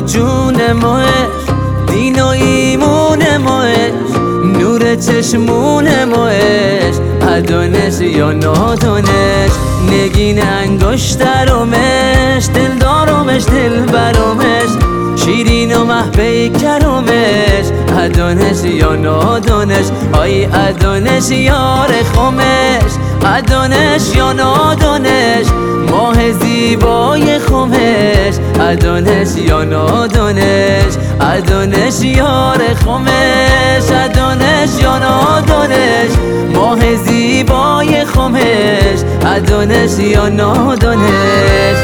جون ماهش، دین و ایمون ماهش، نور چشمون ماهش، ادونش یا نادونش، نگین انگشترمش، دلدارمش دلبرمش، شیرین و محبه کرمش، ادونش یا نادونش، آی ادونش یار خمش، ادونش یا نادونش، ماه زیبای خمش، ادونش یا نادونش، ادونش یار خمش، ادونش یا نادونش، ماه زیبای خمش، ادونش یا نادونش.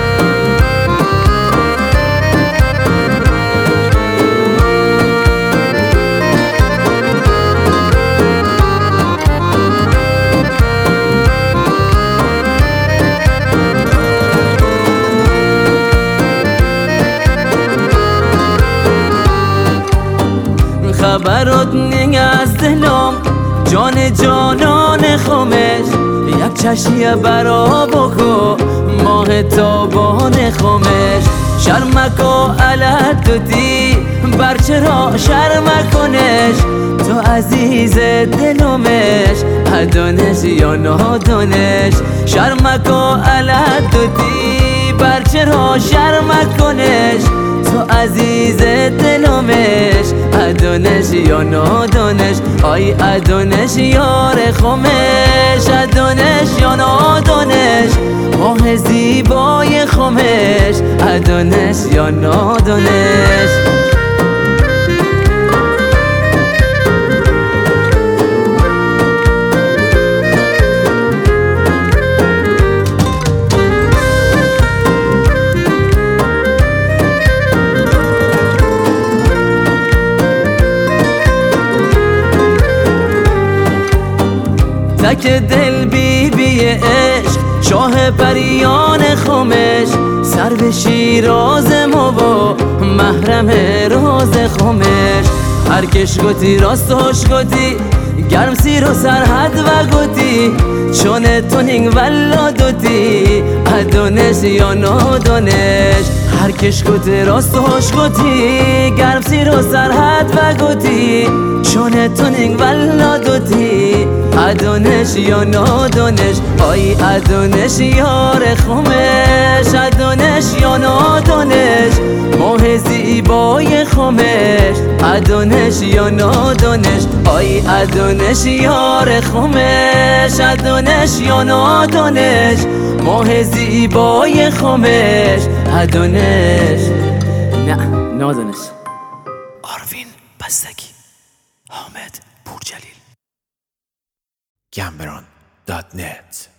خبرات نینگ از دلم، جان جانان خمش، یک چشیه برا بکو ماه تابان خمش، شرمکو علت دوتی برچرا شرمکنش، تو عزیز دلمش، ادونش یا نادونش، شرمکو علت دوتی برچرا شرمکنش، تو عزیز دلمش، ادونش یا نادونش، آی ادونش یار خمش، ادونش یا نادونش، ماه زیبای خمش، ادونش یا نادونش. تک دل بی بی عشق، شاه پریان خمش، سر به شیراز ما و محرم راز خمش، هر کش گوتی راستش گوتی، گرم سیر و سرحد و گوتی، چون تونینگ ولا دوتی، ادونش یا نادونش، هر کش گوتی راستش گوتی، گرم سیر و سرحد و گوتی، چون تونینگ ولا دوتی، ادونش یا نادونش، آی ادونش یار خمش، ادونش یا نادونش، ماه زیبای خمش، ادونش یا نادونش، آی ادونش یار خمش، ادونش یا نادونش، ماه زیبای خمش، ادونش نه نادونش. آروین بستگی، حامد پورجلیل، gambron.net